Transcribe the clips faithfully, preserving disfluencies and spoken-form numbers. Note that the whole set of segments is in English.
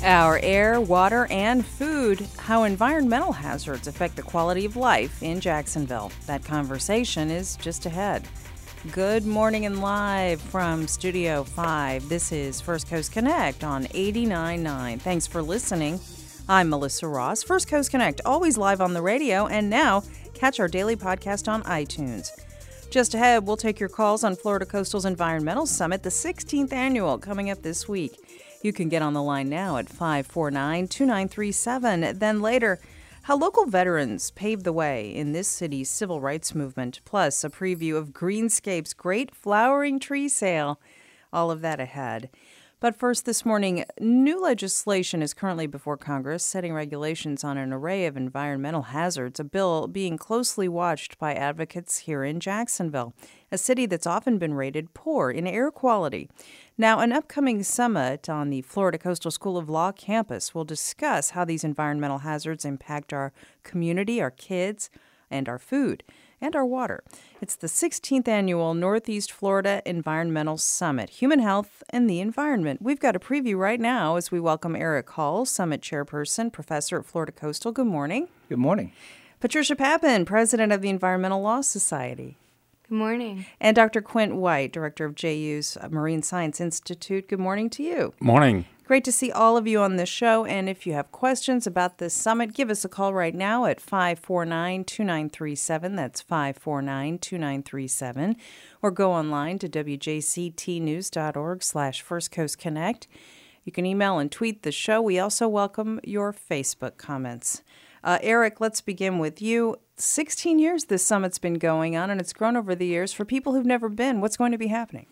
Our air, water, and food, how environmental hazards affect the quality of life in Jacksonville. That conversation is just ahead. Good morning and live from Studio five. This is First Coast Connect on eighty-nine point nine. Thanks for listening. I'm Melissa Ross. First Coast Connect, always live on the radio, and now catch our daily podcast on iTunes. Just ahead, we'll take your calls on Florida Coastal's Environmental Summit, the sixteenth annual, coming up this week. You can get on the line now at five four nine, two nine three seven. Then later, how local veterans paved the way in this city's civil rights movement, plus a preview of Greenscape's great flowering tree sale. All of that ahead. But first this morning, new legislation is currently before Congress, setting regulations on an array of environmental hazards, a bill being closely watched by advocates here in Jacksonville, a city that's often been rated poor in air quality. Now, an upcoming summit on the Florida Coastal School of Law campus will discuss how these environmental hazards impact our community, our kids, and our food, and our water. It's the sixteenth annual Northeast Florida Environmental Summit, Human Health and the Environment. We've got a preview right now as we welcome Eric Hull, Summit Chairperson, Professor at Florida Coastal. Good morning. Good morning. Patricia Papin, President of the Environmental Law Society. Good morning. And Doctor Quint White, Director of J U's Marine Science Institute. Good morning to you. Morning. Great to see all of you on this show. And if you have questions about this summit, give us a call right now at five four nine, two nine three seven. That's five four nine, two nine three seven. Or go online to w j c t news dot org slash First Coast Connect. You can email and tweet the show. We also welcome your Facebook comments. Uh, Eric, let's begin with you. sixteen years this summit's been going on, and it's grown over the years. For people who've never been, what's going to be happening?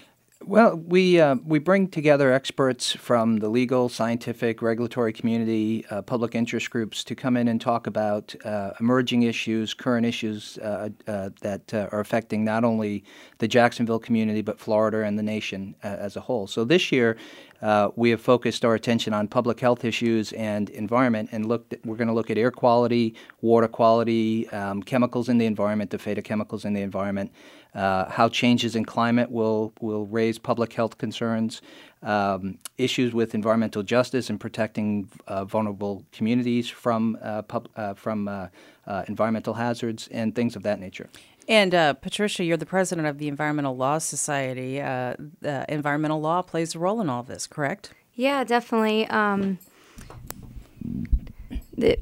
Well, we uh, we bring together experts from the legal, scientific, regulatory community, uh, public interest groups to come in and talk about uh, emerging issues, current issues uh, uh, that uh, are affecting not only the Jacksonville community but Florida and the nation uh, as a whole. So this year, uh, we have focused our attention on public health issues and environment, and looked at, we're going to look at air quality, water quality, um, chemicals in the environment, the fate of chemicals in the environment. Uh, how changes in climate will will raise public health concerns, um, issues with environmental justice and protecting uh, vulnerable communities from uh, pub, uh, from uh, uh, environmental hazards and things of that nature. And uh, Patricia, you're the president of the Environmental Law Society. Uh, uh, environmental law plays a role in all this, correct? Yeah, definitely. Um, the,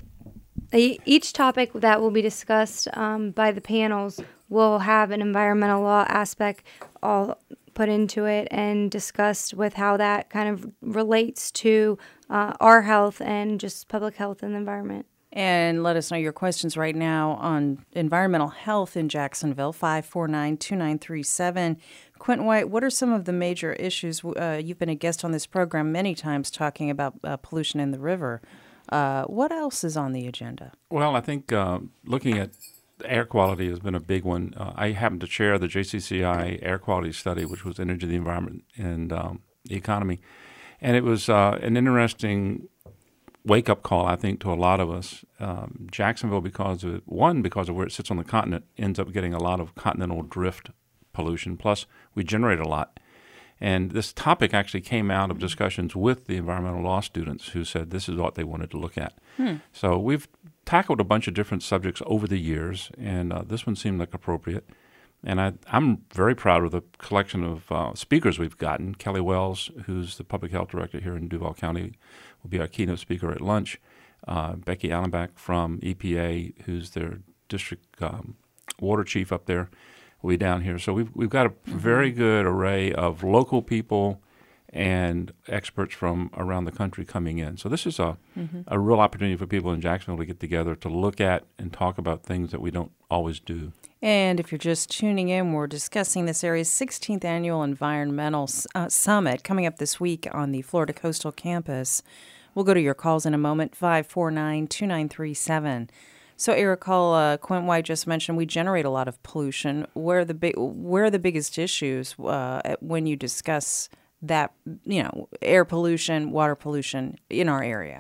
each topic that will be discussed um, by the panels will have an environmental law aspect all put into it and discussed with how that kind of relates to uh, our health and just public health and the environment. And let us know your questions right now on environmental health in Jacksonville, five four nine, two nine three seven. Quint White, what are some of the major issues? Uh, you've been a guest on this program many times talking about uh, pollution in the river. Uh, what else is on the agenda? Well, I think uh, looking at air quality has been a big one. Uh, I happen to chair the J C C I air quality study, which was Energy, the Environment, and um, the Economy. And it was uh, an interesting wake-up call, I think, to a lot of us. Um, Jacksonville, because of, one, because of where it sits on the continent, ends up getting a lot of continental drift pollution. Plus, we generate a lot. And this topic actually came out of discussions with the environmental law students who said this is what they wanted to look at. Hmm. So we've tackled a bunch of different subjects over the years, and uh, this one seemed like appropriate. And I, I'm very proud of the collection of uh, speakers we've gotten. Kelly Wells, who's the public health director here in Duval County, will be our keynote speaker at lunch. Uh, Becky Allenbach from E P A, who's their district um, water chief up there, will be down here. So we've we've got a mm-hmm. very good array of local people and experts from around the country coming in. So this is a mm-hmm. a real opportunity for people in Jacksonville to get together to look at and talk about things that we don't always do. And if you're just tuning in, we're discussing this area's sixteenth Annual Environmental uh, Summit coming up this week on the Florida Coastal Campus. We'll go to your calls in a moment, five four nine, two nine three seven. So, Eric Hull, uh, Quint White just mentioned we generate a lot of pollution. Where are the, big, where are the biggest issues uh, when you discuss that, you know, air pollution, water pollution in our area?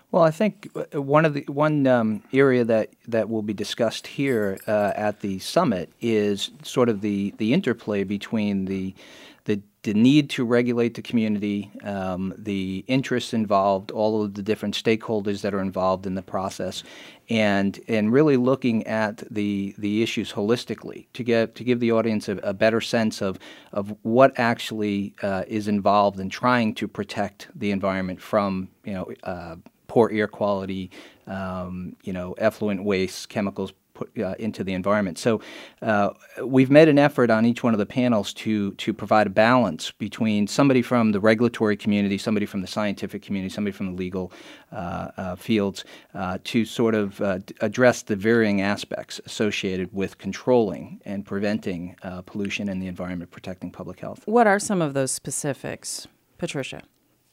Well, I think one of the one um, area that, that will be discussed here uh, at the summit is sort of the, the interplay between the the the need to regulate the community, um, the interests involved, all of the different stakeholders that are involved in the process, and and really looking at the the issues holistically to get to give the audience a, a better sense of of what actually uh, is involved in trying to protect the environment from you know uh, poor air quality, um, you know effluent waste, chemicals put uh, into the environment. So uh, we've made an effort on each one of the panels to to provide a balance between somebody from the regulatory community, somebody from the scientific community, somebody from the legal uh, uh, fields uh, to sort of uh, address the varying aspects associated with controlling and preventing uh, pollution in the environment, protecting public health. What are some of those specifics, Patricia?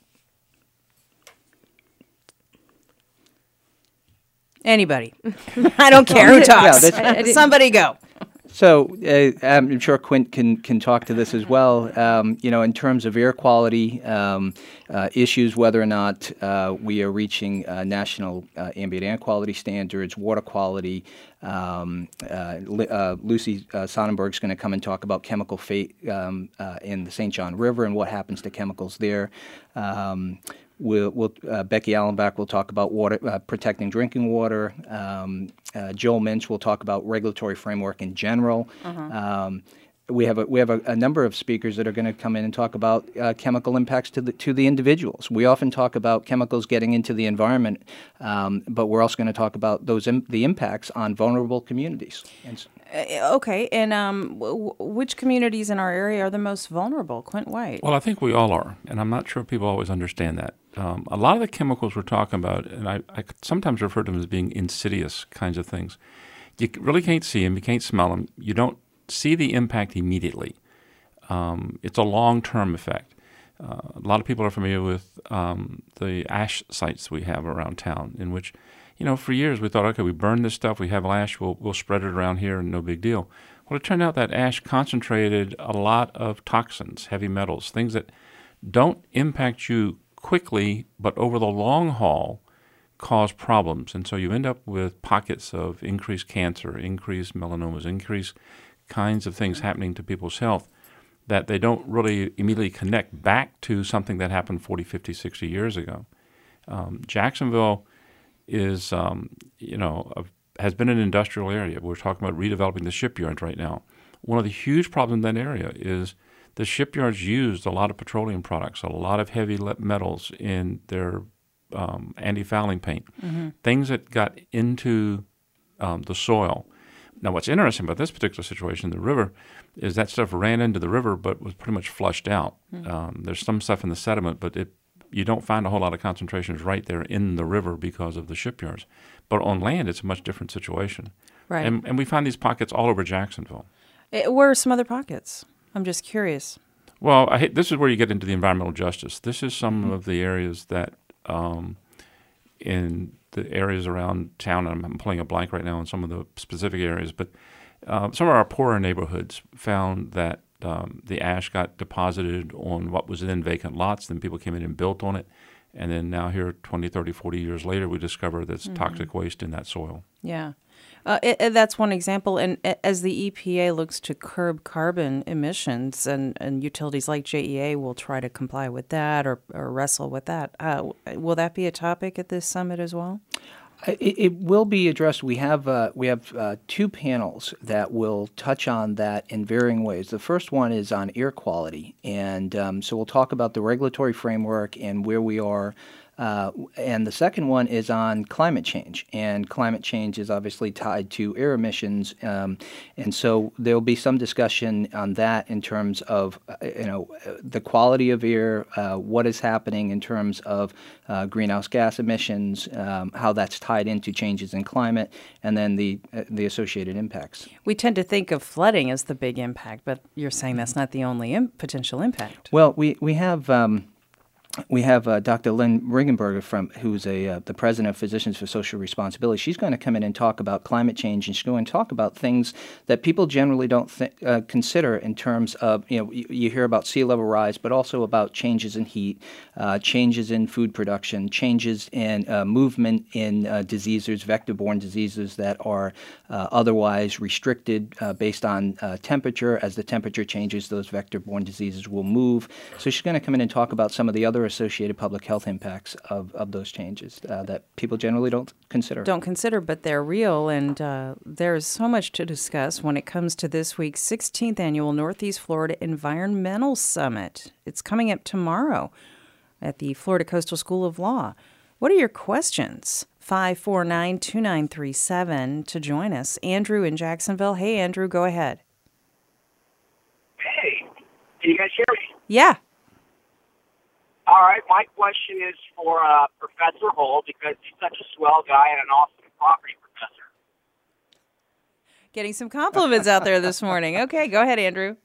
Anybody. I don't care who talks. Yeah, Somebody go. So uh, I'm sure Quint can can talk to this as well. Um, you know, in terms of air quality um, uh, issues, whether or not uh, we are reaching uh, national uh, ambient air quality standards, water quality. Um, uh, uh, Lucy uh, Sonnenberg is going to come and talk about chemical fate um, uh, in the Saint John River and what happens to chemicals there. Um, We'll, we'll, uh, Becky Allenbach will talk about water, uh, protecting drinking water. Um, uh, Joel Minch will talk about regulatory framework in general. Uh-huh. Um, we have a, we have a, a number of speakers that are going to come in and talk about uh, chemical impacts to the to the individuals. We often talk about chemicals getting into the environment, um, but we're also going to talk about those im- the impacts on vulnerable communities. And so, Uh, okay, and um, w- which communities in our area are the most vulnerable? Quint White. Well, I think we all are, and I'm not sure people always understand that. Um, a lot of the chemicals we're talking about, and I, I sometimes refer to them as being insidious kinds of things. You really can't see them, you can't smell them, you don't see the impact immediately. Um, it's a long-term effect. Uh, a lot of people are familiar with um, the ash sites we have around town, in which, you know, for years we thought, okay, we burn this stuff, we have ash, we'll, we'll spread it around here and no big deal. Well, it turned out that ash concentrated a lot of toxins, heavy metals, things that don't impact you quickly, but over the long haul cause problems. And so you end up with pockets of increased cancer, increased melanomas, increased kinds of things happening to people's health that they don't really immediately connect back to something that happened forty, fifty, sixty years ago. Um, Jacksonville is, um, you know, a, has been an industrial area. We're talking about redeveloping the shipyards right now. One of the huge problems in that area is the shipyards used a lot of petroleum products, a lot of heavy metals in their um, anti-fouling paint, mm-hmm. things that got into um, the soil. Now, what's interesting about this particular situation, the river, is that stuff ran into the river but was pretty much flushed out. Mm-hmm. Um, there's some stuff in the sediment, but it you don't find a whole lot of concentrations right there in the river because of the shipyards. But on land, it's a much different situation. Right. And, and we find these pockets all over Jacksonville. It, where are some other pockets? I'm just curious. Well, I hate, this is where you get into the environmental justice. This is some Mm-hmm. of the areas that um, in the areas around town, and I'm pulling a blank right now on some of the specific areas, but uh, some of our poorer neighborhoods found that um, the ash got deposited on what was then vacant lots, then people came in and built on it, and then now here twenty, thirty, forty years later, we discover there's mm-hmm. toxic waste in that soil. Yeah. Uh, it, it, that's one example. And as the E P A looks to curb carbon emissions, and, and utilities like J E A will try to comply with that or, or wrestle with that, uh, will that be a topic at this summit as well? It, it will be addressed. We have uh, we have uh, two panels that will touch on that in varying ways. The first one is on air quality, and um, so we'll talk about the regulatory framework and where we are. Uh, and the second one is on climate change, and climate change is obviously tied to air emissions, um, and so there will be some discussion on that in terms of uh, you know the quality of air, uh, what is happening in terms of uh, greenhouse gas emissions, um, how that's tied into changes in climate, and then the uh, the associated impacts. We tend to think of flooding as the big impact, but you're saying that's not the only im- potential impact. Well, we we have. Um, we have uh, Doctor Lynn Ringenberger, from who's a uh, the president of Physicians for Social Responsibility. She's going to come in and talk about climate change, and she's going to talk about things that people generally don't th- uh, consider in terms of, you know, you, you hear about sea level rise, but also about changes in heat, uh, changes in food production, changes in uh, movement in uh, diseases, vector-borne diseases that are uh, otherwise restricted uh, based on uh, temperature. As the temperature changes, those vector-borne diseases will move. So she's going to come in and talk about some of the other associated public health impacts of, of those changes uh, that people generally don't consider. Don't consider, but they're real, and uh, there's so much to discuss when it comes to this week's sixteenth Annual Northeast Florida Environmental Summit. It's coming up tomorrow at the Florida Coastal School of Law. What are your questions? five four nine, two nine three seven to join us. Andrew in Jacksonville. Hey, Andrew, go ahead. Hey, can you guys hear me? Yeah. All right, my question is for uh, Professor Hull, because he's such a swell guy and an awesome property professor. Getting some compliments out there this morning. Okay, go ahead, Andrew.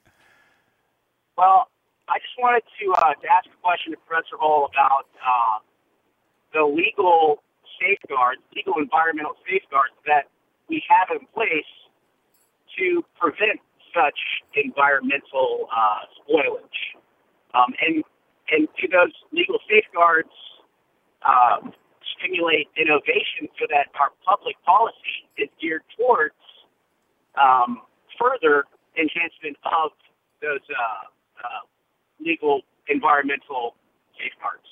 Well, I just wanted to, uh, to ask a question to Professor Hull about uh, the legal safeguards, legal environmental safeguards that we have in place to prevent such environmental uh, spoilage. Um, and And do those legal safeguards uh, stimulate innovation so that our public policy is geared towards um, further enhancement of those uh, uh, legal environmental safeguards?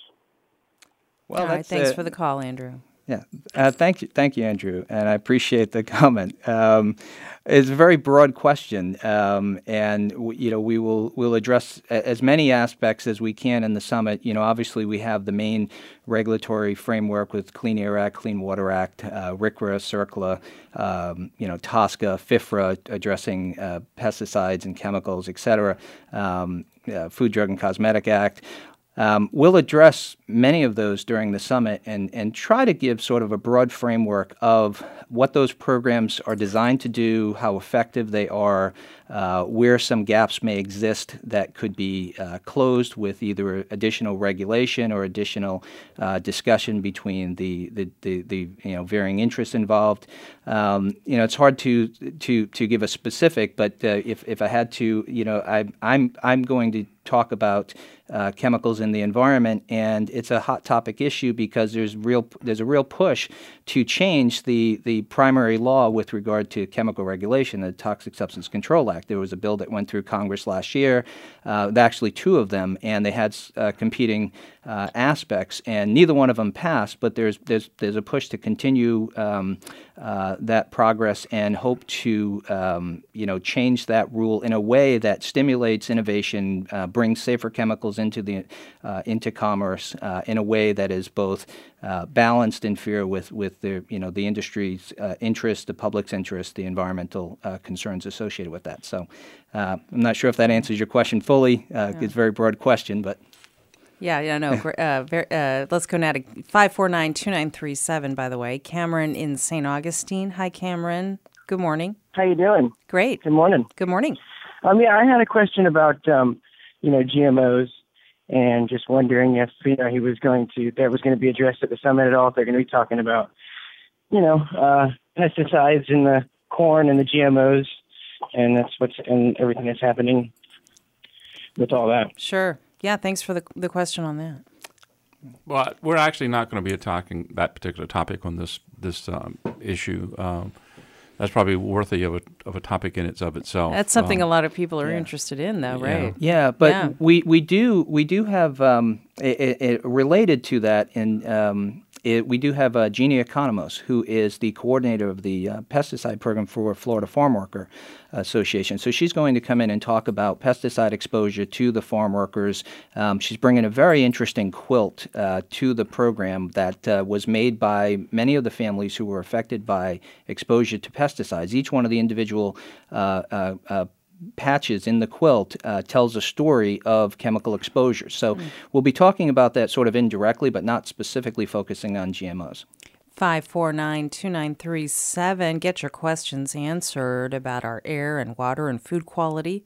Well, All right, that's, thanks uh, for the call, Andrew. Yeah, uh, thank you, thank you, Andrew, and I appreciate the comment. Um, it's a very broad question, um, and w- you know we will will address a- as many aspects as we can in the summit. You know, obviously we have the main regulatory framework with Clean Air Act, Clean Water Act, uh, R C R A, CERCLA, um, you know, TSCA, FIFRA addressing uh, pesticides and chemicals, et cetera, um, uh, Food, Drug, and Cosmetic Act. Um, we'll address many of those during the summit and, and try to give sort of a broad framework of what those programs are designed to do, how effective they are, uh, where some gaps may exist that could be uh, closed with either additional regulation or additional uh, discussion between the, the, the, the you know varying interests involved. Um, you know, it's hard to to to give a specific, but uh, if if I had to, you know, I, I'm I'm going to talk about uh, chemicals in the environment, and it's a hot topic issue because there's real there's a real push to change the the primary law with regard to chemical regulation, the Toxic Substance Control Act. There was a bill that went through Congress last year, uh, actually two of them, and they had uh, competing uh, aspects, and neither one of them passed. But there's there's there's a push to continue um, uh, that progress and hope to um, you know change that rule in a way that stimulates innovation, uh, brings safer chemicals into the uh, into commerce uh, in a way that is both uh, balanced and fair with with the you know the industry's uh, interest, the public's interest, the environmental uh, concerns associated with that. So uh, I'm not sure if that answers your question fully. Uh, Yeah. It's a very broad question, but. Yeah, yeah, no. gr- uh, ver- uh, let's go now to five four nine, two nine three seven, by the way. Cameron in Saint Augustine. Hi, Cameron. Good morning. How you doing? Great. Good morning. Good morning. Um, yeah, I had a question about, um, you know, G M Os, and just wondering if, you know, he was going to, that was going to be addressed at the summit at all, if they're going to be talking about, you know, uh, pesticides in the corn and the G M Os, and that's what's, and everything that's happening with all that. Sure. Yeah, thanks for the the question on that. Well, we're actually not going to be talking that particular topic on this this um, issue. Um, that's probably worthy of a of a topic in its of itself. That's something Um, a lot of people are yeah. interested in, though, Yeah. right? Yeah, but Yeah. we we do we do have um, it, it, related to that, and um, it, we do have uh, Jeannie Economos, who is the coordinator of the uh, pesticide program for Florida Farm Worker Association. So she's going to come in and talk about pesticide exposure to the farm workers. Um, she's bringing a very interesting quilt uh, to the program that uh, was made by many of the families who were affected by exposure to pesticides. Each one of the individual uh, uh, uh, patches in the quilt uh, tells a story of chemical exposure. So mm. we'll be talking about that sort of indirectly, but not specifically focusing on G M Os. five four nine, two nine three seven. Get your questions answered about our air and water and food quality,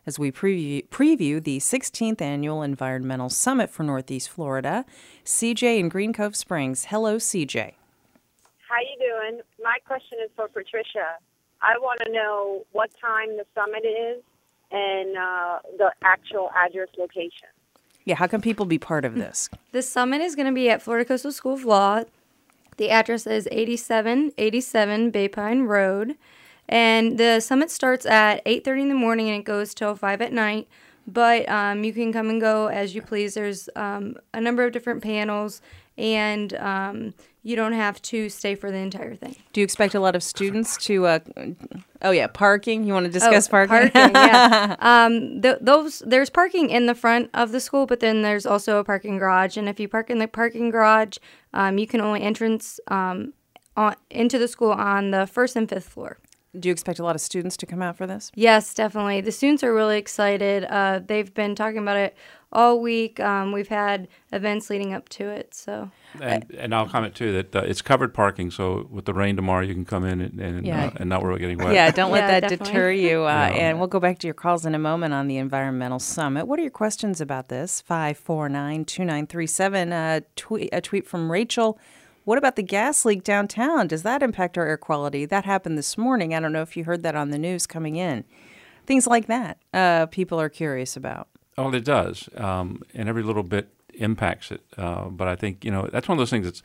as we preview, preview the sixteenth Annual Environmental Summit for Northeast Florida. C J in Green Cove Springs. Hello, C J. How you doing? My question is for Patricia. I want to know what time the summit is and uh, the actual address location. Yeah, how can people be part of this? The summit is going to be at Florida Coastal School of Law. The address is eighty-seven eighty-seven Bay Pine Road. And the summit starts at eight thirty in the morning and it goes till five at night. But um, you can come and go as you please. There's um, a number of different panels, and um, you don't have to stay for the entire thing. Do you expect a lot of students to, uh, oh yeah, parking? You want to discuss oh, parking? Parking, yeah. um, th- those There's parking in the front of the school, but then there's also a parking garage. And if you park in the parking garage, um, you can only entrance um, on, into the school on the first and fifth floor. Do you expect a lot of students to come out for this? Yes, definitely. The students are really excited. Uh, they've been talking about it all week. Um, we've had events leading up to it. So, and, and I'll comment too that uh, it's covered parking. So with the rain tomorrow, you can come in and and, Yeah. uh, and not worry about getting wet. Yeah, don't let Yeah, that definitely. deter you. Uh, Yeah. And we'll go back to your calls in a moment on the Environmental Summit. What are your questions about this? five four nine, two nine three seven. Uh, tweet, a tweet from Rachel. What about the gas leak downtown? Does that impact our air quality? That happened this morning. I don't know if you heard that on the news coming in. Things like that uh, people are curious about. Oh, it does, um, and every little bit impacts it. Uh, but I think, you know, that's one of those things that's,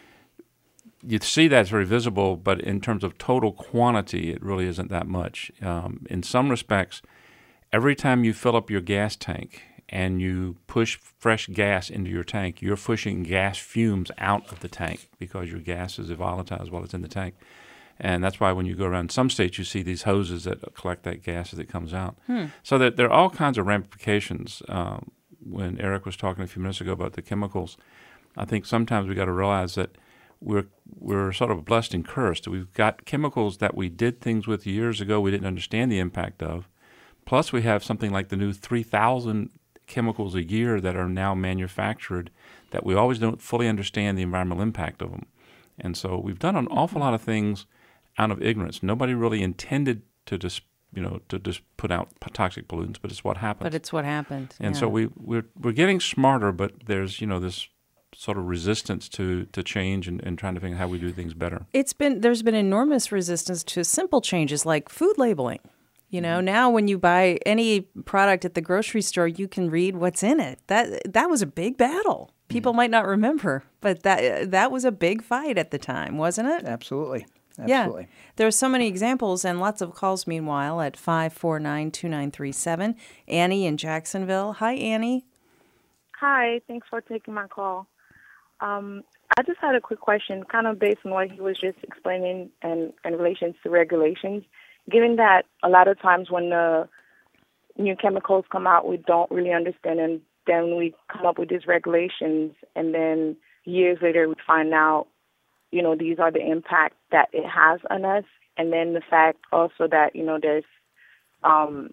you see that's very visible, but in terms of total quantity, it really isn't that much. Um, in some respects, every time you fill up your gas tank and you push fresh gas into your tank, you're pushing gas fumes out of the tank because your gas is volatile as well as in the tank. And that's why when you go around some states, you see these hoses that collect that gas as it comes out. Hmm. So that there are all kinds of ramifications. Uh, when Eric was talking a few minutes ago about the chemicals, I think sometimes we got to realize that we're we're sort of blessed and cursed. We've got chemicals that we did things with years ago we didn't understand the impact of. Plus, we have something like the new three thousand chemicals a year that are now manufactured that we always don't fully understand the environmental impact of them. And so we've done an awful lot of things out of ignorance. Nobody really intended to just, you know, to just put out toxic pollutants, but it's what happens. But it's what happened. And yeah. so we, we're, we're getting smarter, but there's, you know, this sort of resistance to, to change and, and trying to figure out how we do things better. It's been, there's been enormous resistance to simple changes like food labeling. You know, now when you buy any product at the grocery store, you can read what's in it. That that was a big battle. People mm-hmm. might not remember, but that that was a big fight at the time, wasn't it? Absolutely. Absolutely. Yeah. There are so many examples and lots of calls, meanwhile, at five four nine, two nine three seven. Annie in Jacksonville. Hi, Annie. Hi. Thanks for taking my call. Um, I just had a quick question, kind of based on what he was just explaining and in relation to regulations. Given that a lot of times when the new chemicals come out, we don't really understand, and then we come up with these regulations, and then years later we find out, you know, these are the impact that it has on us, and then the fact also that, you know, there's um,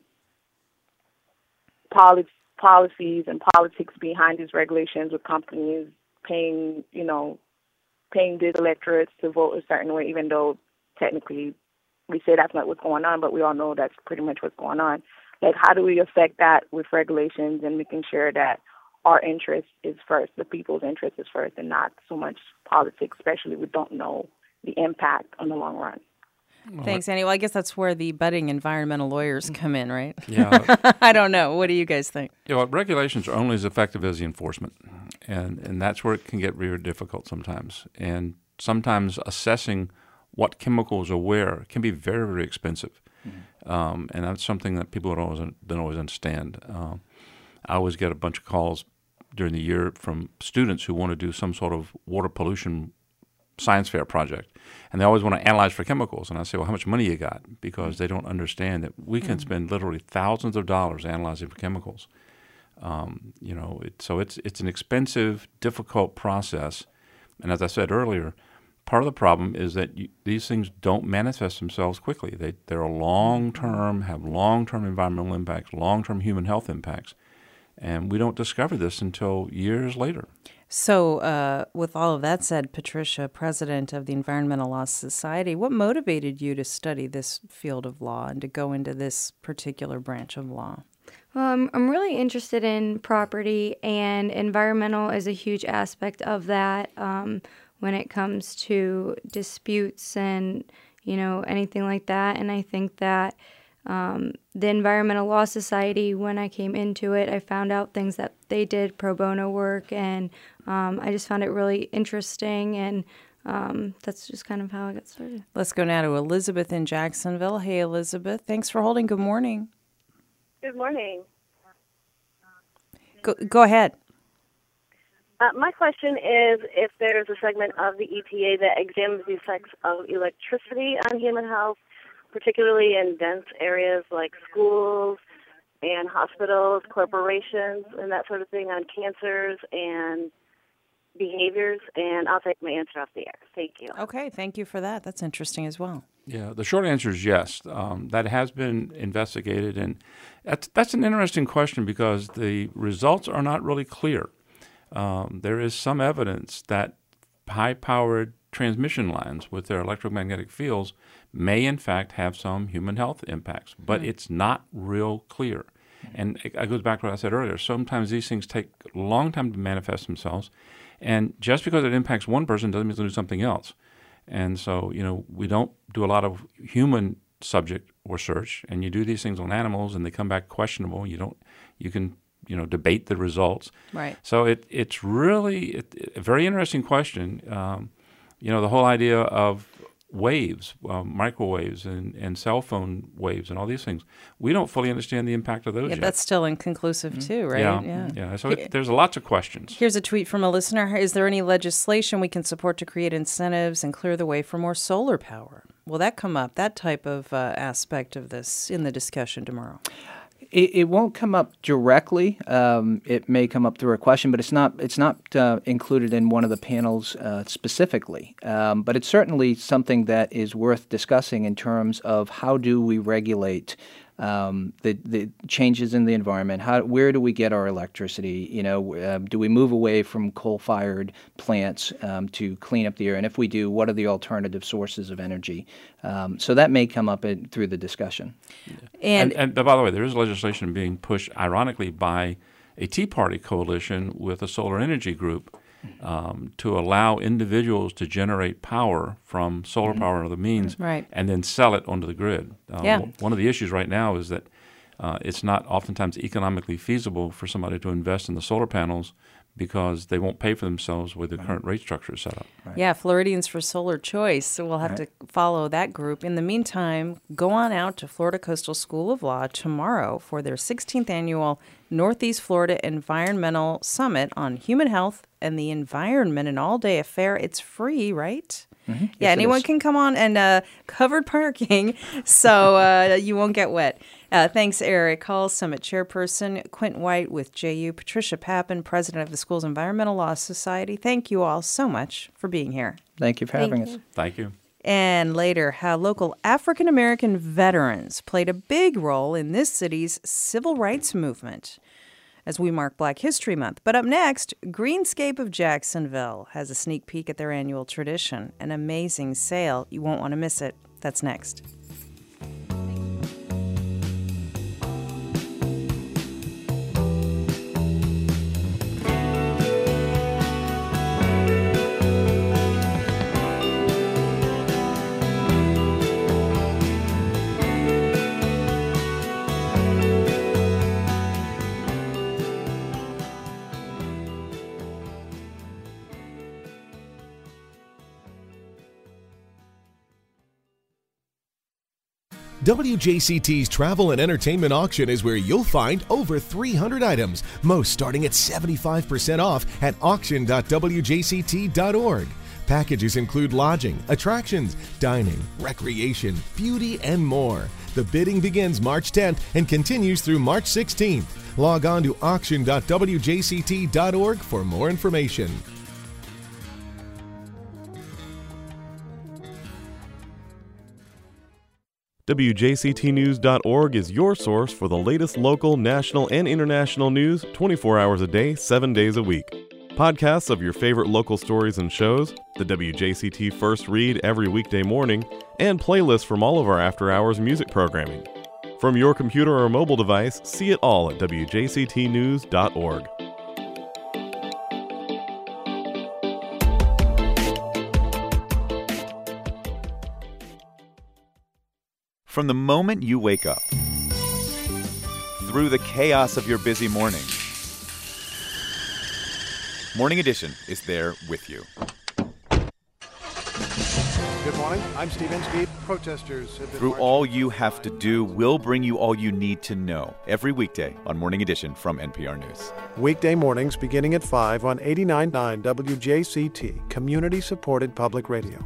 poli- policies and politics behind these regulations with companies paying, you know, paying these electorates to vote a certain way, even though technically we say that's not what's going on, but we all know that's pretty much what's going on. Like, how do we affect that with regulations and making sure that our interest is first, the people's interest is first, and not so much politics, especially we don't know the impact on the long run. Well, Thanks, Annie. Well, I guess that's where the budding environmental lawyers come in, right? Yeah. I don't know. What do you guys think? Yeah, well, regulations are only as effective as the enforcement, and, and that's where it can get very difficult sometimes. And sometimes assessing what chemicals are where can be very, very expensive. Mm-hmm. Um, and that's something that people don't always, don't always understand. Uh, I always get a bunch of calls during the year from students who want to do some sort of water pollution science fair project. And they always want to analyze for chemicals. And I say, well, how much money you got? Because they don't understand that we can mm-hmm. spend literally thousands of dollars analyzing for chemicals. Um, you know, it, so it's it's an expensive, difficult process. And as I said earlier, part of the problem is that you, these things don't manifest themselves quickly. They, they're long-term, have long-term environmental impacts, long-term human health impacts. And we don't discover this until years later. So uh, with all of that said, Patricia, president of the Environmental Law Society, what motivated you to study this field of law and to go into this particular branch of law? Well, I'm, I'm really interested in property, and environmental is a huge aspect of that um, when it comes to disputes and, you know, anything like that. And I think that um, the Environmental Law Society, when I came into it, I found out things that they did pro bono work, and um, I just found it really interesting, and um, that's just kind of how I got started. Let's go now to Elizabeth in Jacksonville. Hey, Elizabeth. Thanks for holding. Good morning. Good morning. Go, go ahead. Uh, my question is if there's a segment of the E P A that examines the effects of electricity on human health, particularly in dense areas like schools and hospitals, corporations, and that sort of thing, on cancers and behaviors, and I'll take my answer off the air. Thank you. Okay, thank you for that. That's interesting as well. Yeah, the short answer is yes. Um, that has been investigated, and that's, that's an interesting question because the results are not really clear. Um, there is some evidence that high-powered transmission lines with their electromagnetic fields may, in fact, have some human health impacts, but mm. it's not real clear. And it, it goes back to what I said earlier. Sometimes these things take a long time to manifest themselves, and just because it impacts one person doesn't mean it's going to do something else. And so, you know, we don't do a lot of human subject research, and you do these things on animals, and they come back questionable. You don't, you can, you know, debate the results. Right. So it it's really it, a very interesting question. Um, you know, the whole idea of waves, um, microwaves, and, and cell phone waves, and all these things. We don't fully understand the impact of those Yeah, yet. that's still inconclusive mm-hmm. too, right? Yeah, yeah. yeah. So it, there's lots of questions. Here's a tweet from a listener. Is there any legislation we can support to create incentives and clear the way for more solar power? Will that come up, that type of uh, aspect of this, in the discussion tomorrow? It, it won't come up directly. Um, it may come up through a question, but it's not. It's not uh, included in one of the panels uh, specifically. Um, but it's certainly something that is worth discussing in terms of how do we regulate um, the the changes in the environment. How where do we get our electricity? You know, uh, do we move away from coal-fired plants um, to clean up the air? And if we do, what are the alternative sources of energy? Um, so that may come up in, through the discussion. Yeah. And, and, and by the way, there is legislation being pushed, ironically, by a Tea Party coalition with a solar energy group um, to allow individuals to generate power from solar mm-hmm. power and other means, right. and then sell it onto the grid. Uh, yeah. w- one of the issues right now is that uh, it's not oftentimes economically feasible for somebody to invest in the solar panels because they won't pay for themselves with the right. current rate structure set up. Right. Yeah, Floridians for Solar Choice. So we'll have right. to follow that group. In the meantime, go on out to Florida Coastal School of Law tomorrow for their sixteenth annual Northeast Florida Environmental Summit on human health and the environment, an all-day affair. It's free, right? Mm-hmm. Yeah, yes, anyone can come on, and uh, covered parking, so uh, you won't get wet. Uh, thanks, Eric Hull, Summit Chairperson, Quentin White with J U, Patricia Pappen, President of the School's Environmental Law Society. Thank you all so much for being here. Thank you for Thank having you. us. Thank you. And later, how local African-American veterans played a big role in this city's civil rights movement as we mark Black History Month. But up next, Greenscape of Jacksonville has a sneak peek at their annual tradition, an amazing sale. You won't want to miss it. That's next. W J C T's Travel and Entertainment Auction is where you'll find over three hundred items, most starting at seventy-five percent off at auction dot w j c t dot org. Packages include lodging, attractions, dining, recreation, beauty, and more. The bidding begins March tenth and continues through March sixteenth. Log on to auction dot w j c t dot org for more information. W J C T news dot org is your source for the latest local, national, and international news twenty-four hours a day, seven days a week. Podcasts of your favorite local stories and shows, the W J C T First Read every weekday morning, and playlists from all of our after-hours music programming. From your computer or mobile device, see it all at W J C T news dot org. From the moment you wake up, through the chaos of your busy morning, Morning Edition is there with you. Good morning. I'm Steve Inskeep. Protesters have been Through marching. all you have to do, we'll bring you all you need to know every weekday on Morning Edition from N P R News. Weekday mornings beginning at five on eighty-nine point nine W J C T, community-supported public radio.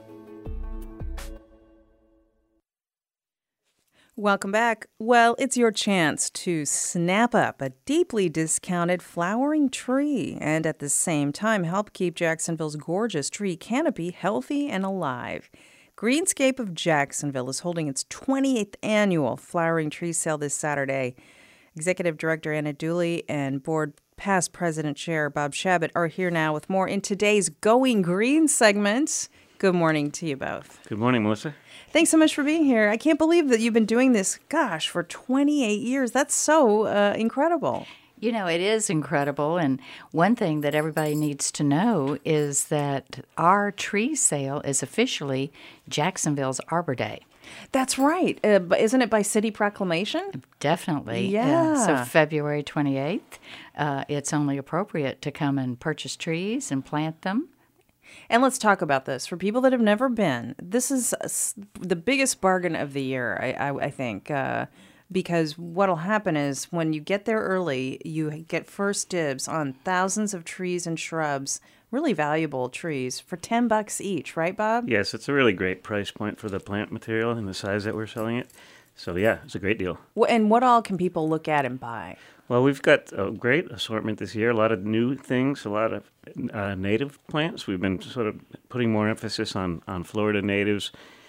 Welcome back. Well, it's your chance to snap up a deeply discounted flowering tree and at the same time help keep Jacksonville's gorgeous tree canopy healthy and alive. Greenscape of Jacksonville is holding its twenty-eighth annual flowering tree sale this Saturday. Executive Director Anna Dooley and Board Past President Chair Bob Shabbat are here now with more in today's Going Green segment. Good morning to you both. Good morning, Melissa. Thanks so much for being here. I can't believe that you've been doing this, gosh, for twenty-eight years. That's so uh, incredible. You know, it is incredible. And one thing that everybody needs to know is that our tree sale is officially Jacksonville's Arbor Day. That's right. Uh, but isn't it by city proclamation? Definitely. Yeah. Uh, so February twenty-eighth, uh, it's only appropriate to come and purchase trees and plant them. And let's talk about this. For people that have never been, this is the biggest bargain of the year, I, I, I think, uh, because what'll happen is when you get there early, you get first dibs on thousands of trees and shrubs, really valuable trees, for ten bucks each, right, Bob? Yes, it's a really great price point for the plant material and the size that we're selling it. So, yeah, it's a great deal. And what all can people look at and buy? Well, we've got a great assortment this year, a lot of new things, a lot of uh, native plants. We've been sort of putting more emphasis on, on Florida natives,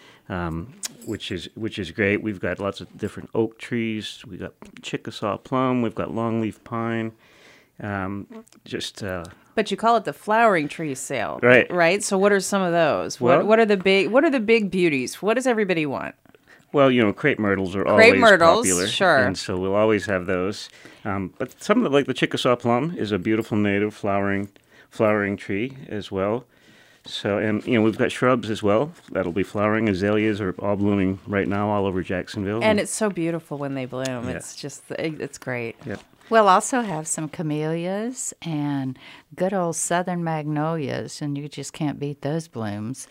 um, which is which is great. We've got lots of different oak trees. We've got Chickasaw plum. We've got longleaf pine. Um, just... Uh, But you call it the flowering tree sale, right? Right. So, what are some of those? Well, what What are the big What are the big beauties? What does everybody want? Well, you know, crepe myrtles are crepe always myrtles, popular, sure, and so we'll always have those. Um, but some of the, like the Chickasaw plum, is a beautiful native flowering flowering tree as well. So, and you know, we've got shrubs as well that'll be flowering. Azaleas are all blooming right now all over Jacksonville, and it's so beautiful when they bloom. Yeah. It's just, it's great. Yep. We'll also have some camellias and good old southern magnolias, and you just can't beat those blooms.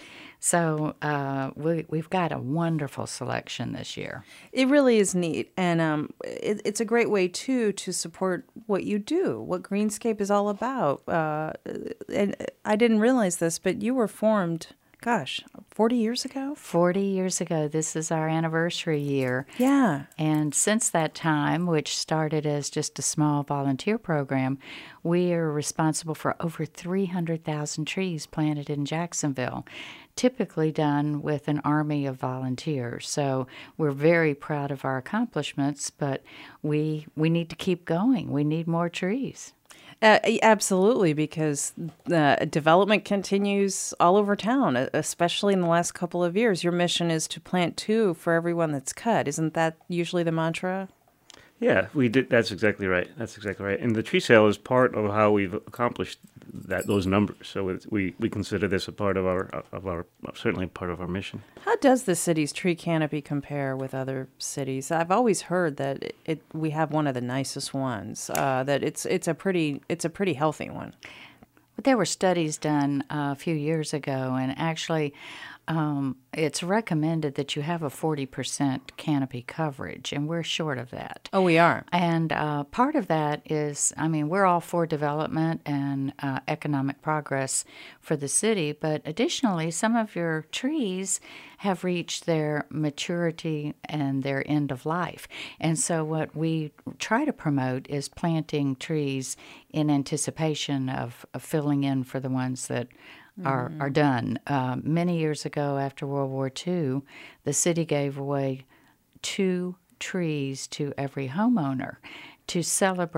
So uh, we, we've got a wonderful selection this year. It really is neat, and um, it, it's a great way, too, to support what you do, what Greenscape is all about. Uh, and I didn't realize this, but you were formed, gosh, forty years ago? forty years ago. This is our anniversary year. Yeah. And since that time, which started as just a small volunteer program, we are responsible for over three hundred thousand trees planted in Jacksonville, typically done with an army of volunteers. So we're very proud of our accomplishments, but we we need to keep going. We need more trees. Uh, absolutely, because uh, development continues all over town, especially in the last couple of years. Your mission is to plant two for everyone that's cut. Isn't that usually the mantra? Yeah, we did. That's exactly right. That's exactly right. And the tree sale is part of how we've accomplished that those numbers. So it's, we we consider this a part of our of our certainly part of our mission. How does the city's tree canopy compare with other cities? I've always heard that it, it we have one of the nicest ones. Uh, that it's it's a pretty it's a pretty healthy one. There were studies done uh, a few years ago, and actually. Um, it's recommended that you have a forty percent canopy coverage, and we're short of that. Oh, we are. And uh, part of that is, I mean, we're all for development and uh, economic progress for the city, but additionally, some of your trees have reached their maturity and their end of life. And so what we try to promote is planting trees in anticipation of, of filling in for the ones that Are, are done. Uh, many years ago, after World War Two, the city gave away two trees to every homeowner to celebrate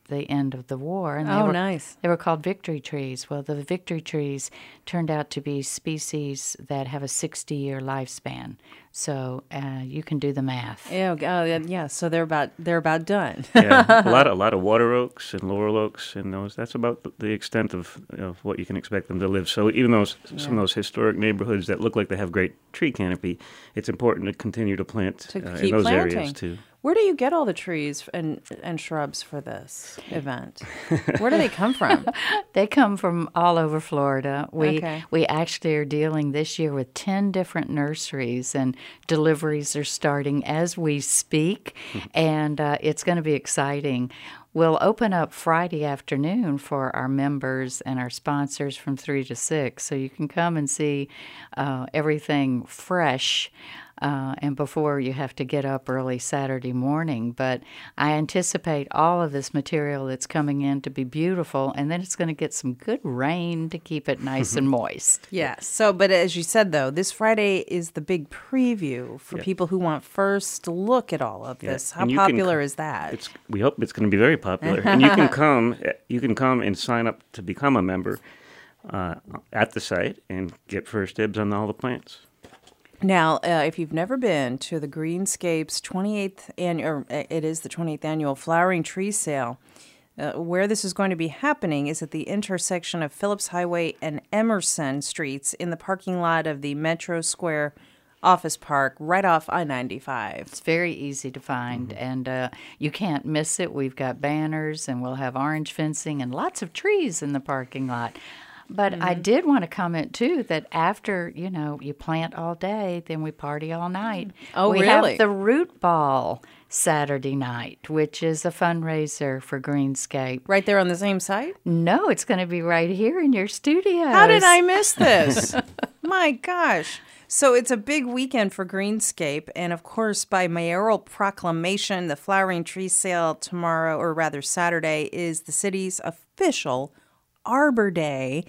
the end of the war. And they Oh, were, nice. They were called victory trees. Well, the victory trees turned out to be species that have a sixty-year lifespan. So uh, you can do the math. Yeah, oh, yeah, yeah. So they're about they're about done. Yeah, a lot of a lot of water oaks and laurel oaks and those. That's about the extent of, of what you can expect them to live. So even those Yeah. some of those historic neighborhoods that look like they have great tree canopy, it's important to continue to plant To uh, in keep those planting. areas too. Where do you get all the trees and and shrubs for this event? Where do they come from? They come from all over Florida. We Okay. we actually are dealing this year with ten different nurseries, and deliveries are starting as we speak, and uh, it's going to be exciting. We'll open up Friday afternoon for our members and our sponsors from three to six, so you can come and see uh, everything fresh. Uh, and before you have to get up early Saturday morning. But I anticipate all of this material that's coming in to be beautiful, and then it's going to get some good rain to keep it nice and moist. Yes. So, but as you said, though, this Friday is the big preview for Yeah. people who want first look at all of Yeah, this. How and you can popular c- is that? It's, we hope it's going to be very popular, and you can come. You can come and sign up to become a member uh, at the site and get first dibs on all the plants. Now, uh, if you've never been to the Greenscapes twenty-eighth annual, it is the twenty-eighth annual flowering tree sale. Uh, where this is going to be happening is at the intersection of Phillips Highway and Emerson Streets in the parking lot of the Metro Square Office Park, right off I ninety-five. It's very easy to find, and uh, you can't miss it. We've got banners, and we'll have orange fencing and lots of trees in the parking lot. But I Mm-hmm. did want to comment, too, that after, you know, you plant all day, then we party all night. Oh, we really? have the Root Ball Saturday night, which is a fundraiser for Greenscape. Right there on the same site? No, it's going to be right here in your studio. How did I miss this? My gosh. So it's a big weekend for Greenscape, and of course, by mayoral proclamation, the flowering tree sale tomorrow, or rather Saturday, is the city's official Arbor Day.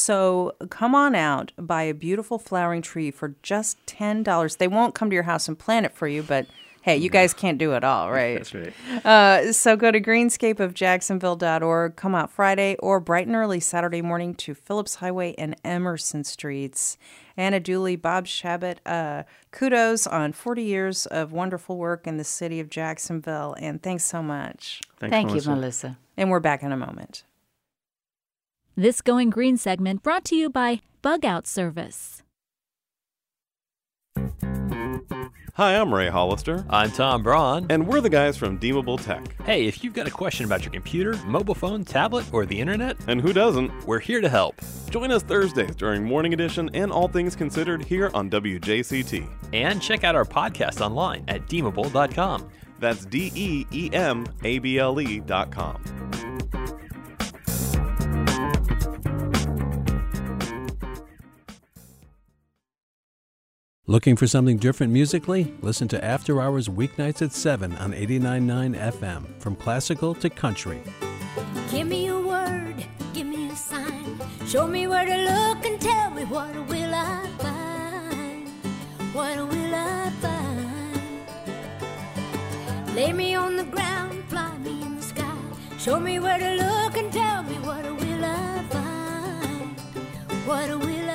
So come on out, buy a beautiful flowering tree for just ten dollars. They won't come to your house and plant it for you, but hey, you guys can't do it all, right? That's right. Uh, so go to greenscape of jacksonville dot org. Come out Friday or bright and early Saturday morning to Phillips Highway and Emerson Streets. Anna Dooley, Bob Shabbat, uh, kudos on forty years of wonderful work in the city of Jacksonville, and thanks so much. Thanks, Thank Melissa. you, Melissa. And we're back in a moment. This Going Green segment brought to you by Bug Out Service. Hi, I'm Ray Hollister. I'm Tom Braun. And we're the guys from Deemable Tech. Hey, if you've got a question about your computer, mobile phone, tablet, or the internet, And who doesn't? we're here to help. Join us Thursdays during Morning Edition and All Things Considered here on W J C T. And check out our podcast online at deemable dot com. That's D E E M A B L E dot com. Looking for something different musically? Listen to After Hours weeknights at seven on eighty-nine point nine F M, from classical to country. Give me a word, give me a sign. Show me where to look and tell me what will I find. What will I find? Lay me on the ground, fly me in the sky. Show me where to look and tell me what will I find. What will I find?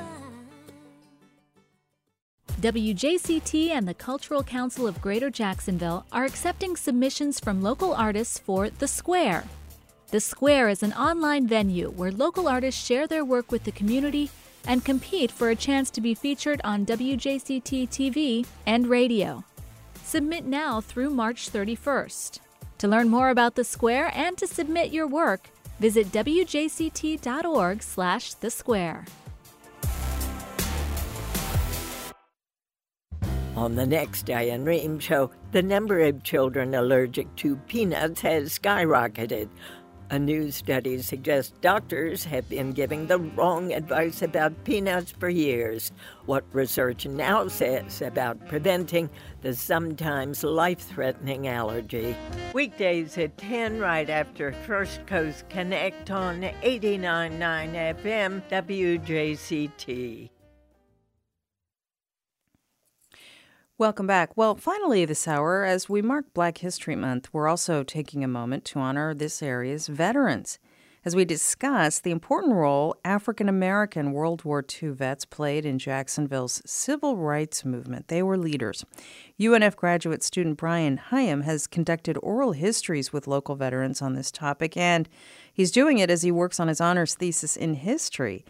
W J C T and the Cultural Council of Greater Jacksonville are accepting submissions from local artists for The Square. The Square is an online venue where local artists share their work with the community and compete for a chance to be featured on W J C T T V and radio. Submit now through March thirty-first. To learn more about The Square and to submit your work, visit W J C T dot org slash The Square. On the next Diane Rehm Show, the number of children allergic to peanuts has skyrocketed. A new study suggests doctors have been giving the wrong advice about peanuts for years. What research now says about preventing the sometimes life-threatening allergy. Weekdays at ten, right after First Coast Connect on eighty-nine point nine F M W J C T. Welcome back. Well, finally this hour, as we mark Black History Month, we're also taking a moment to honor this area's veterans as we discuss the important role African-American World War Two vets played in Jacksonville's civil rights movement. They were leaders. U N F graduate student Brian Hyam has conducted oral histories with local veterans on this topic, and he's doing it as he works on his honors thesis in history.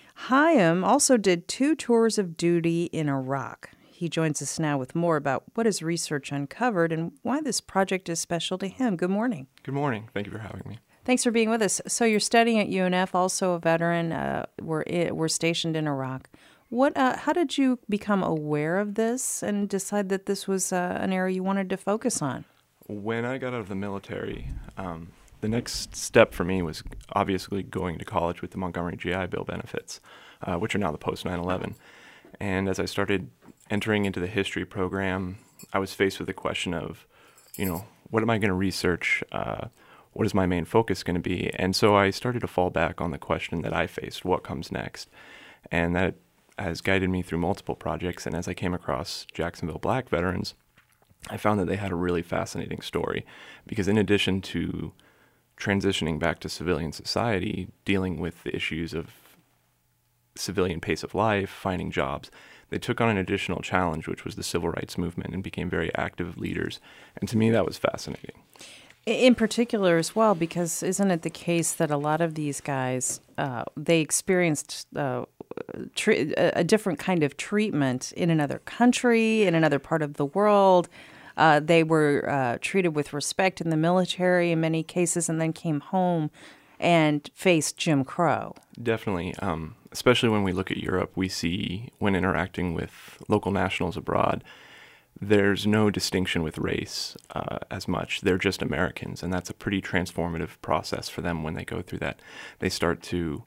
Hyam also did two tours of duty in Iraq. He joins us now with more about what his research uncovered and why this project is special to him. Good morning. Good morning. Thank you for having me. Thanks for being with us. So you're studying at U N F, also a veteran. Uh, we're, we're stationed in Iraq. What? Uh, how did you become aware of this and decide that this was uh, an area you wanted to focus on? When I got out of the military, um, the next step for me was obviously going to college with the Montgomery G I Bill benefits, uh, which are now the post nine eleven. And as I started entering into the history program, I was faced with the question of, you know, what am I going to research? Uh, what is my main focus going to be? And so I started to fall back on the question that I faced, what comes next? And that has guided me through multiple projects. And as I came across Jacksonville Black veterans, I found that they had a really fascinating story because in addition to transitioning back to civilian society, dealing with the issues of civilian pace of life, finding jobs, they took on an additional challenge, which was the civil rights movement, and became very active leaders. And to me, that was fascinating. In particular as well, because isn't it the case that a lot of these guys, uh, they experienced uh, tre- a different kind of treatment in another country, in another part of the world. Uh, they were uh, treated with respect in the military in many cases and then came home and faced Jim Crow. Definitely. Um, especially when we look at Europe, we see when interacting with local nationals abroad, there's no distinction with race uh, as much. They're just Americans, and that's a pretty transformative process for them when they go through that. They start to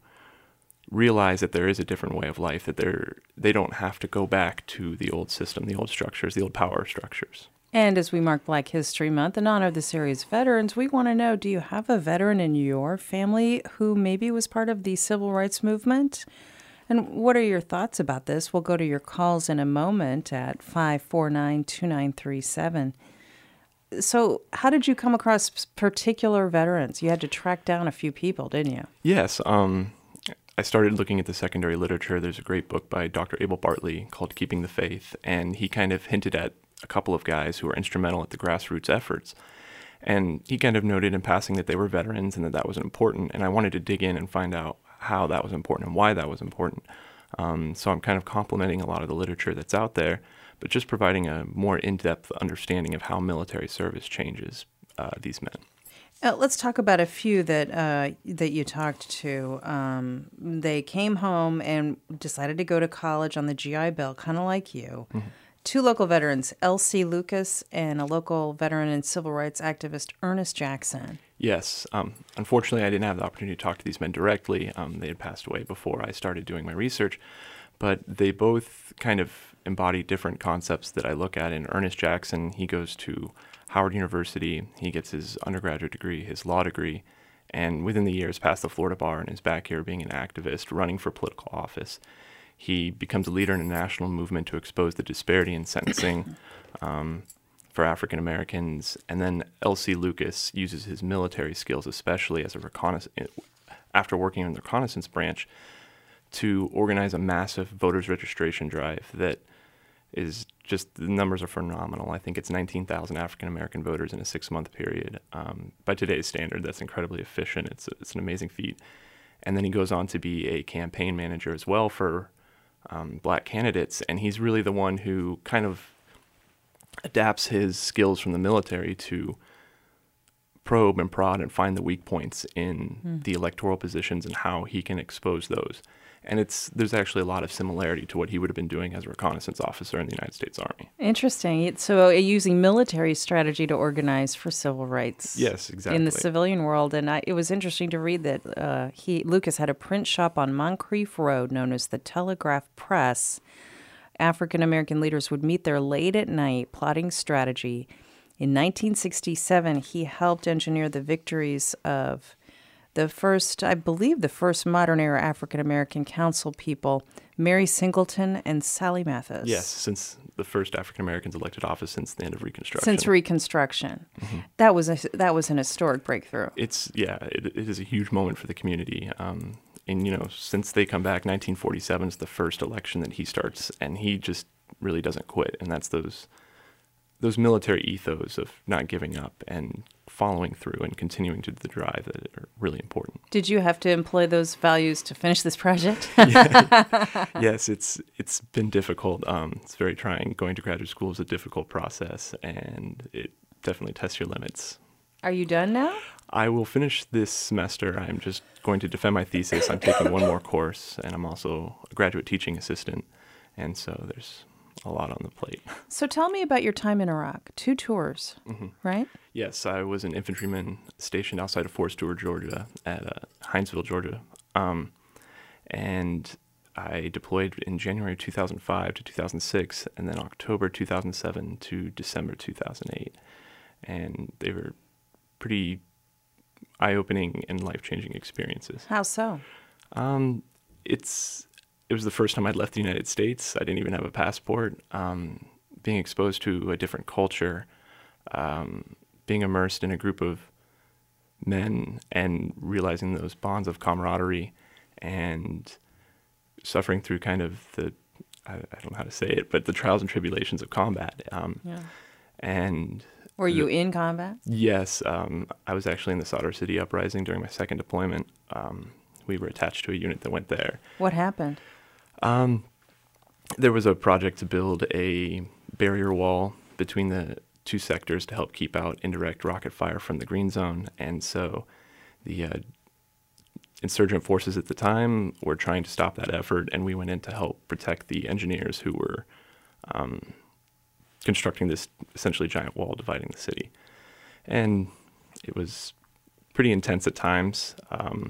realize that there is a different way of life, that they're, they don't have to go back to the old system, the old structures, the old power structures. And as we mark Black History Month in honor of this area's veterans, we want to know, do you have a veteran in your family who maybe was part of the civil rights movement? And what are your thoughts about this? We'll go to your calls in a moment at five four nine, two nine three seven. So how did you come across particular veterans? You had to track down a few people, didn't you? Yes. Um, I started looking at the secondary literature. There's a great book by Doctor Abel Bartley called Keeping the Faith, and he kind of hinted at a couple of guys who were instrumental at the grassroots efforts. And he kind of noted in passing that they were veterans and that that was important. And I wanted to dig in and find out how that was important and why that was important. Um, so I'm kind of complementing a lot of the literature that's out there, but just providing a more in-depth understanding of how military service changes uh, these men. Uh, let's talk about a few that uh, that you talked to. Um, they came home and decided to go to college on the G I Bill, kind of like you. Mm-hmm. Two local veterans, L C Lucas and a local veteran and civil rights activist, Ernest Jackson. Yes. Um, unfortunately, I didn't have the opportunity to talk to these men directly. Um, they had passed away before I started doing my research. But they both kind of embody different concepts that I look at. In Ernest Jackson, he goes to Howard University. He gets his undergraduate degree, his law degree, and within the years passed the Florida bar and is back here being an activist, running for political office. He becomes a leader in a national movement to expose the disparity in sentencing um, for African Americans. And then L C Lucas uses his military skills, especially as a reconnaissance, after working in the reconnaissance branch, to organize a massive voters registration drive that is just, the numbers are phenomenal. I think it's nineteen thousand African American voters in a six-month period. Um, by today's standard, that's incredibly efficient. It's, it's an amazing feat. And then he goes on to be a campaign manager as well for Um, black candidates, and he's really the one who kind of adapts his skills from the military to probe and prod and find the weak points in mm. the electoral positions and how he can expose those. And it's there's actually a lot of similarity to what he would have been doing as a reconnaissance officer in the United States Army. Interesting. So uh, using military strategy to organize for civil rights. Yes, exactly. In the civilian world. And I, it was interesting to read that uh, he Lucas had a print shop on Moncrief Road known as the Telegraph Press. African-American leaders would meet there late at night plotting strategy. In nineteen sixty-seven, he helped engineer the victories of the first, I believe, the first modern era African American council people, Mary Singleton and Sally Mathis. Yes, since the first African Americans elected office since the end of Reconstruction. Since Reconstruction. Mm-hmm. That was a, that was an historic breakthrough. It's, yeah, it, it is a huge moment for the community. Um, and, you know, since they come back, nineteen forty-seven is the first election that he starts, and he just really doesn't quit. And that's those those military ethos of not giving up and following through and continuing to the drive that are really important. Did you have to employ those values to finish this project? Yeah. Yes, it's it's been difficult. Um, it's very trying. Going to graduate school is a difficult process, and it definitely tests your limits. Are you done now? I will finish this semester. I'm just going to defend my thesis. I'm taking one more course, and I'm also a graduate teaching assistant, and so there's a lot on the plate. So tell me about your time in Iraq. Two tours, mm-hmm. right? Yes, I was an infantryman stationed outside of Fort Stewart, Georgia, at uh, Hinesville, Georgia. Um, and I deployed in January two thousand five to two thousand six, and then October two thousand seven to December two thousand eight. And they were pretty eye-opening and life-changing experiences. How so? Um, it's... It was the first time I'd left the United States. I didn't even have a passport. Um, being exposed to a different culture, um, being immersed in a group of men and realizing those bonds of camaraderie and suffering through kind of the, I, I don't know how to say it, but the trials and tribulations of combat. Um, yeah. And Were you the, in combat? Yes. Um, I was actually in the Sadr City Uprising during my second deployment. Um, we were attached to a unit that went there. What happened? Um, there was a project to build a barrier wall between the two sectors to help keep out indirect rocket fire from the green zone. And so the uh, insurgent forces at the time were trying to stop that effort, and we went in to help protect the engineers who were um, constructing this essentially giant wall dividing the city. And it was pretty intense at times. Um,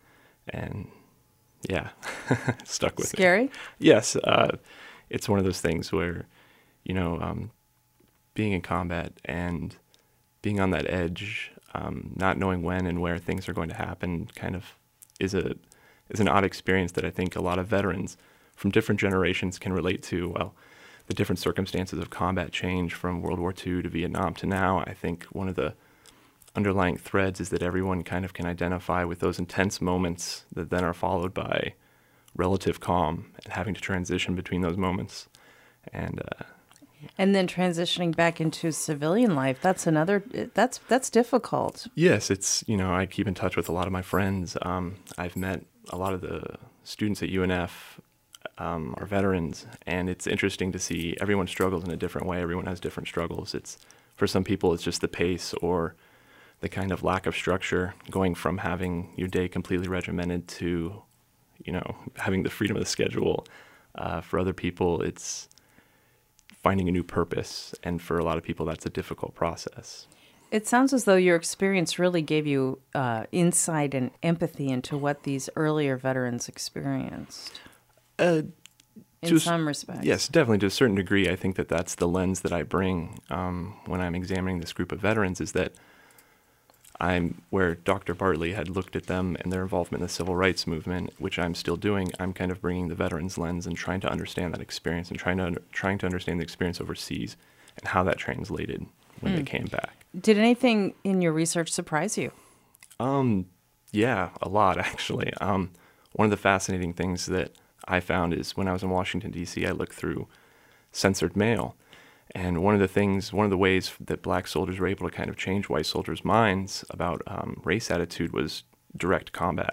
and yeah, stuck with Scary? me. Yes. Uh, it's one of those things where, you know, um, being in combat and being on that edge, um, not knowing when and where things are going to happen kind of is a is an odd experience that I think a lot of veterans from different generations can relate to. Well, the different circumstances of combat change from World War Two to Vietnam to now. I think one of the underlying threads is that everyone kind of can identify with those intense moments that then are followed by relative calm and having to transition between those moments. And uh, and then transitioning back into civilian life, that's another, that's that's difficult. Yes, it's, you know, I keep in touch with a lot of my friends. Um, I've met a lot of the students at U N F, um, are veterans, and it's interesting to see everyone struggles in a different way. Everyone has different struggles. It's, for some people, it's just the pace or the kind of lack of structure, going from having your day completely regimented to, you know, having the freedom of the schedule. Uh, for other people, it's finding a new purpose. And for a lot of people, that's a difficult process. It sounds as though your experience really gave you uh, insight and empathy into what these earlier veterans experienced. Uh, in some respects. Yes, definitely. To a certain degree, I think that that's the lens that I bring um, when I'm examining this group of veterans, is that I'm where Doctor Bartley had looked at them and their involvement in the civil rights movement, which I'm still doing. I'm kind of bringing the veterans lens and trying to understand that experience and trying to under, trying to understand the experience overseas and how that translated when mm. they came back. Did anything in your research surprise you? Um, yeah, a lot actually. Um, one of the fascinating things that I found is when I was in Washington, D C, I looked through censored mail. And one of the things, one of the ways that black soldiers were able to kind of change white soldiers' minds about um, race attitude was direct combat.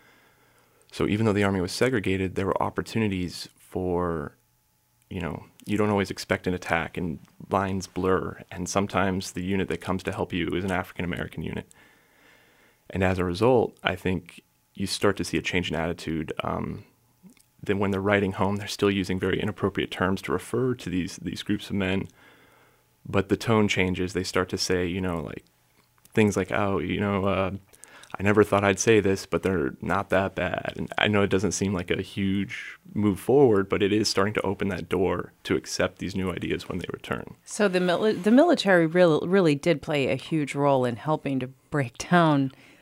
So even though the Army was segregated, there were opportunities for, you know, you don't always expect an attack and lines blur. And sometimes the unit that comes to help you is an African-American unit. And as a result, I think you start to see a change in attitude. Um, then when they're writing home, they're still using very inappropriate terms to refer to these these groups of men. But the tone changes. They start to say, you know, like things like, oh, you know, uh, I never thought I'd say this, but they're not that bad. And I know it doesn't seem like a huge move forward, but it is starting to open that door to accept these new ideas when they return. So the mili- the military really, really did play a huge role in helping to break down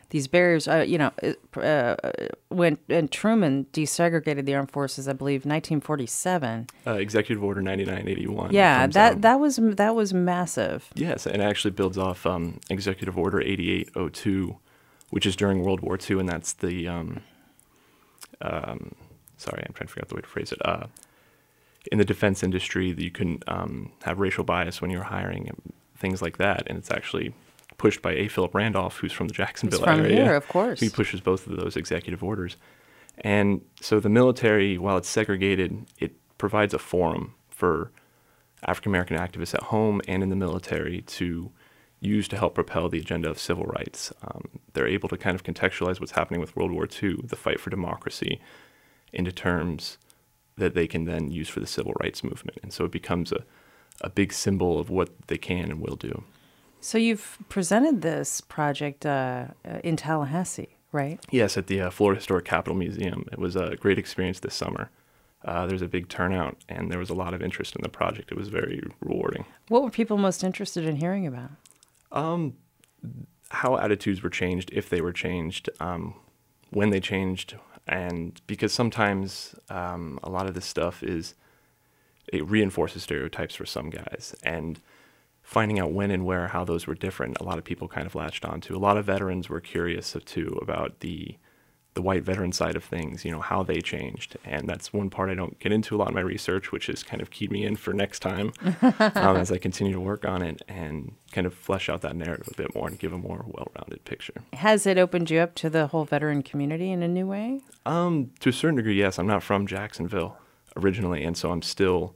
these barriers. Uh, you know, uh, when when Truman desegregated the armed forces, I believe nineteen forty-seven. Uh, Executive Order ninety-nine eighty-one. Yeah, that out. that was that was massive. Yes, and it actually builds off um, Executive Order eighty-eight oh two, which is during World War Two, and that's the um, um, sorry, I'm trying to figure out the way to phrase it. Uh, in the defense industry, that you can um, have racial bias when you're hiring and things like that, and it's actually pushed by A. Philip Randolph, who's from the Jacksonville He's from area. here, of course. He pushes both of those executive orders. And so the military, while it's segregated, it provides a forum for African-American activists at home and in the military to use to help propel the agenda of civil rights. Um, they're able to kind of contextualize what's happening with World War Two, the fight for democracy, into terms that they can then use for the civil rights movement. And so it becomes a, a big symbol of what they can and will do. So you've presented this project uh, in Tallahassee, right? Yes, at the uh, Florida Historic Capitol Museum. It was a great experience this summer. Uh, there was a big turnout, and there was a lot of interest in the project. It was very rewarding. What were people most interested in hearing about? Um, how attitudes were changed, if they were changed, um, when they changed, and because sometimes um, a lot of this stuff is, it reinforces stereotypes for some guys, and finding out when and where, how those were different, a lot of people kind of latched onto. A lot of veterans were curious too about the the white veteran side of things, you know, how they changed. And that's one part I don't get into a lot in my research, which has kind of keyed me in for next time um, as I continue to work on it and kind of flesh out that narrative a bit more and give a more well-rounded picture. Has it opened you up to the whole veteran community in a new way? Um, to a certain degree, yes. I'm not from Jacksonville originally, and so I'm still,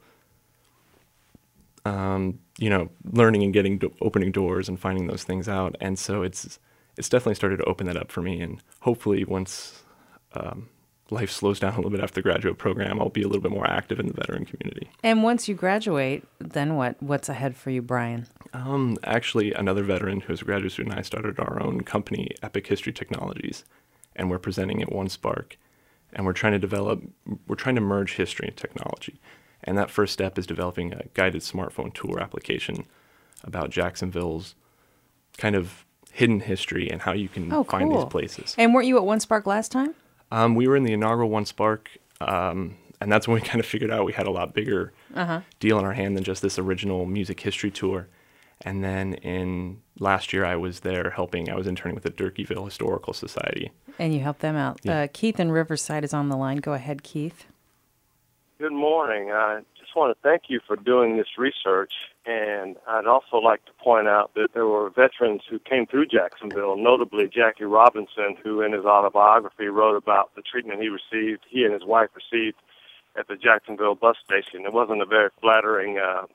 um, you know, learning and getting, do- opening doors and finding those things out. And so it's it's definitely started to open that up for me. And hopefully once um, life slows down a little bit after the graduate program, I'll be a little bit more active in the veteran community. And once you graduate, then what? What's ahead for you, Brian? Um, actually, another veteran who's a graduate student and I started our own company, Epic History Technologies, and we're presenting at One Spark. And we're trying to develop, we're trying to merge history and technology. And that first step is developing a guided smartphone tour application about Jacksonville's kind of hidden history and how you can oh, find cool. these places. And weren't you at One Spark last time? Um, we were in the inaugural One Spark, um, and that's when we kind of figured out we had a lot bigger uh-huh. deal in our hand than just this original music history tour. And then in last year, I was there helping. I was interning with the Durkeeville Historical Society. And you helped them out. Yeah. Uh, Keith in Riverside is on the line. Go ahead, Keith. Good morning. I just want to thank you for doing this research, and I'd also like to point out that there were veterans who came through Jacksonville, notably Jackie Robinson, who in his autobiography wrote about the treatment he received, he and his wife received at the Jacksonville bus station. It wasn't a very flattering uh,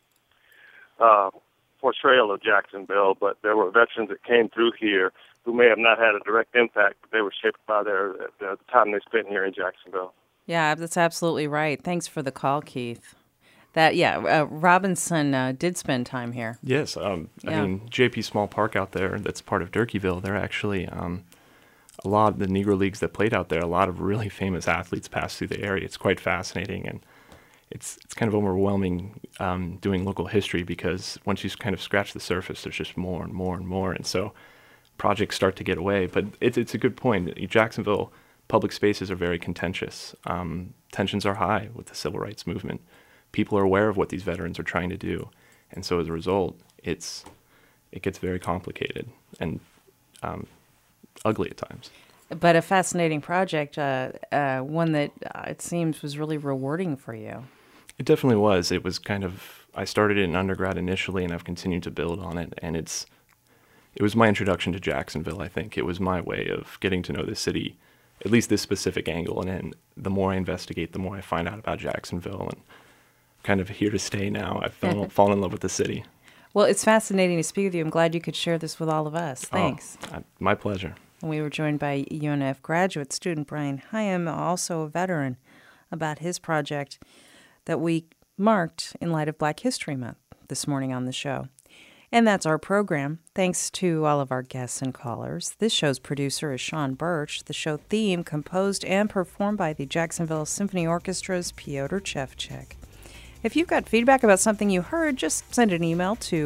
uh, portrayal of Jacksonville, but there were veterans that came through here who may have not had a direct impact, but they were shaped by their the time they spent here in Jacksonville. Yeah, that's absolutely right. Thanks for the call, Keith. That yeah, uh, Robinson uh, did spend time here. Yes, um, Yeah. I mean J P Small Park out there. That's part of Durkeeville. They're actually um, a lot of the Negro leagues that played out there. A lot of really famous athletes passed through the area. It's quite fascinating, and it's it's kind of overwhelming um, doing local history because once you kind of scratch the surface, there's just more and more and more, and so projects start to get away. But it's it's a good point. Jacksonville public spaces are very contentious. Um, tensions are high with the civil rights movement. People are aware of what these veterans are trying to do, and so as a result, it's it gets very complicated and um, ugly at times. But a fascinating project, uh, uh, one that uh, it seems was really rewarding for you. It definitely was. It was kind of, I started it in undergrad initially, and I've continued to build on it, and it's it was my introduction to Jacksonville, I think. It was my way of getting to know the city, at least this specific angle, and then the more I investigate, the more I find out about Jacksonville, and kind of here to stay now. I've fallen, fallen in love with the city. Well, it's fascinating to speak with you. I'm glad you could share this with all of us. Thanks. Oh, my pleasure. And we were joined by U N F graduate student Brian Hyam, also a veteran, about his project that we marked in light of Black History Month this morning on the show. And that's our program. Thanks to all of our guests and callers. This show's producer is Sean Birch. The show theme composed and performed by the Jacksonville Symphony Orchestra's Piotr Chevchek. If you've got feedback about something you heard, just send an email to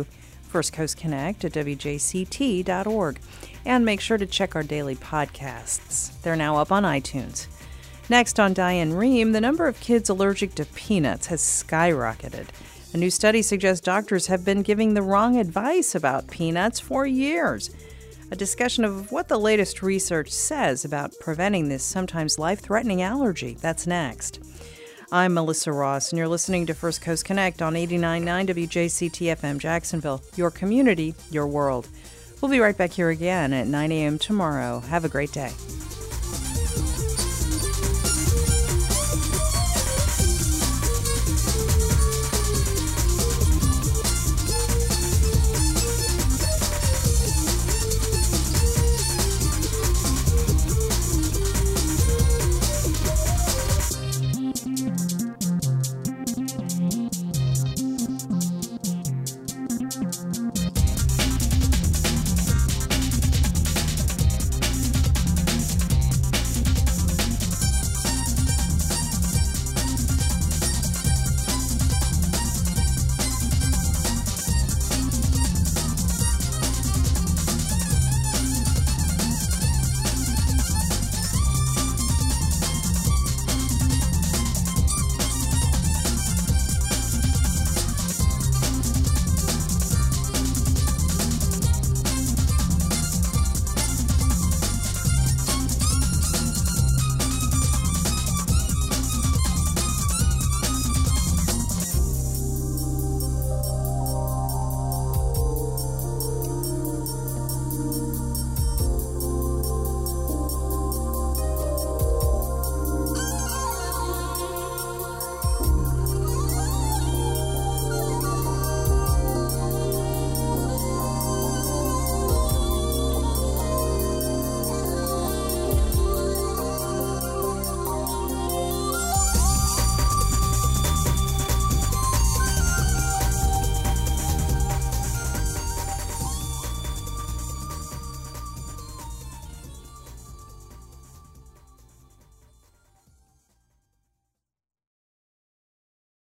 First Coast Connect at W J C T dot org. And make sure to check our daily podcasts. They're now up on iTunes. Next on Diane Rehm, the number of kids allergic to peanuts has skyrocketed. A new study suggests doctors have been giving the wrong advice about peanuts for years. A discussion of what the latest research says about preventing this sometimes life-threatening allergy. That's next. I'm Melissa Ross, and you're listening to First Coast Connect on eighty-nine point nine W J C T F M Jacksonville, your community, your world. We'll be right back here again at nine a.m. tomorrow. Have a great day.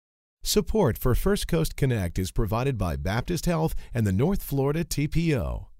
Support for First Coast Connect is provided by Baptist Health and the North Florida T P O.